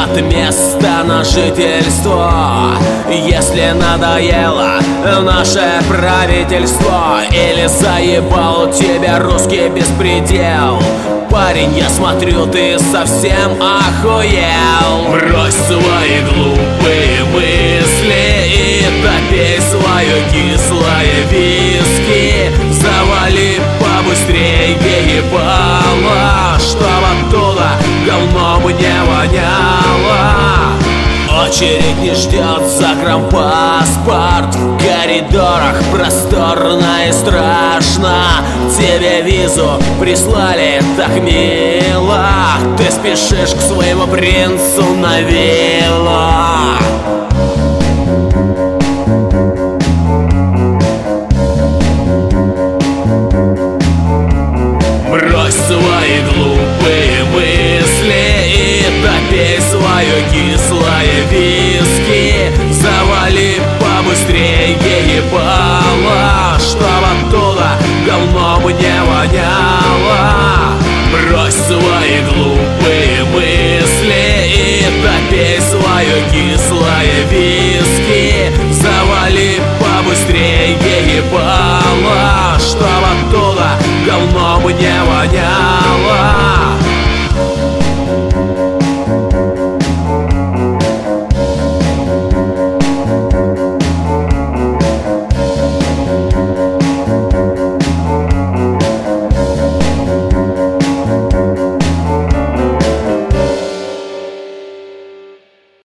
нет места на жительство. Если надоело наше правительство или заебал тебя русский беспредел, парень, я смотрю, ты совсем охуел. Брось свои глупые мысли и допей свое кислое виски. Завали побыстрее ебало, чтоб оттуда говном не воняло. Очередь не ждет, загранпаспорт. В коридорах просторно и страшно. Тебе визу прислали так мило. Ты спешишь к своему принцу на виллу.